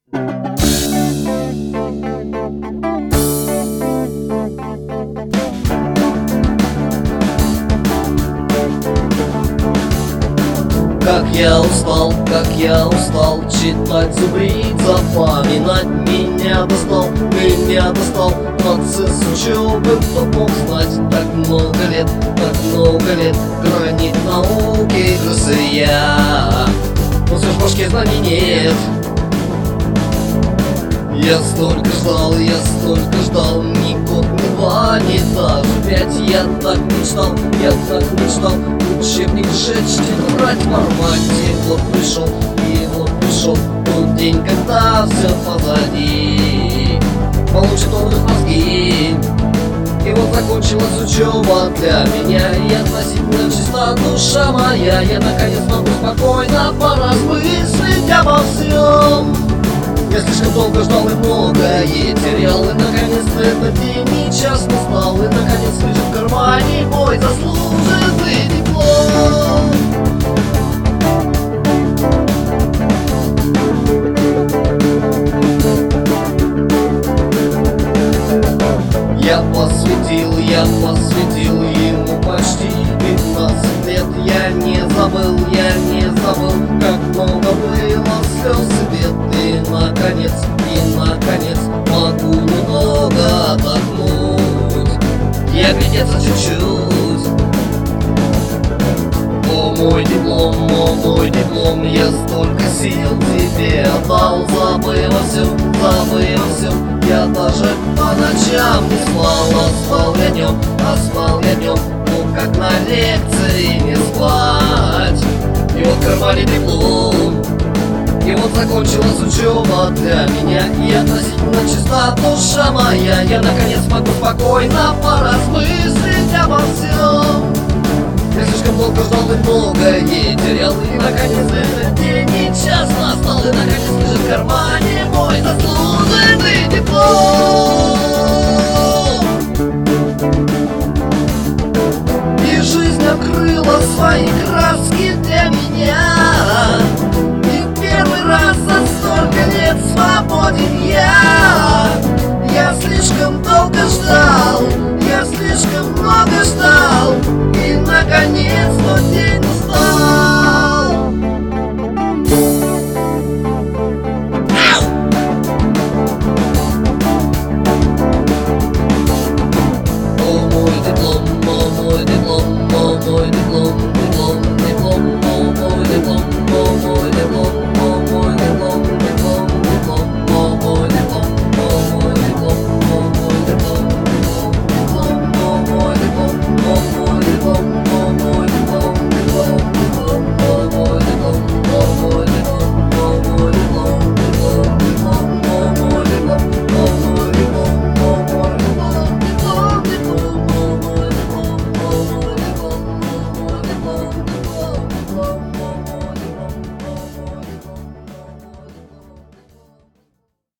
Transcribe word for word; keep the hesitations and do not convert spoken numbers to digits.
Как я устал, как я устал читать, зубрить, запоминать. Меня достал, меня достал процесс учебы, кто мог знать. Так много лет, так много лет гранит науки красоя, но все ж в башке знаний нет. Я столько ждал, я столько ждал, ни год, ни два, ни даже пять. Я так мечтал, я так мечтал учебник сжечь, тетрадь порвать. И вот пришел, и вот пришел тот день, когда все позади, получит он их мозги. И вот закончилась учеба для меня, и относительно чиста душа моя. Я наконец могу спокойно поразмыслить обо всем. Я слишком долго ждал и многое терял, и наконец-то этот день и час настал. И наконец лежит в кармане мой заслуженный диплом. Я посвятил, я посвятил ему почти пятнадцать лет. Я не забыл, я не забыл, как много было слез и бед. И наконец, и наконец могу немного отдохнуть, и оглядеться чуть-чуть. О, мой диплом, о, мой диплом, я столько сил тебе отдал. Забыла все, забыла все, я даже по ночам не спал. А спал я днем, а спал я днем, ну как на лекции не спать. И вот в кармане диплом, и вот закончилась учеба для меня, и относительно чиста душа моя. Я наконец могу спокойно поразмыслить обо всем. Я слишком долго ждал и многое терял, и наконец этот день и час настал. И наконец лежит в кармане мой заслуженный диплом. И жизнь открыла свои краски для меня, и первый раз за столько лет свободен я. Я слишком долго ждал, я слишком много ждал, и наконец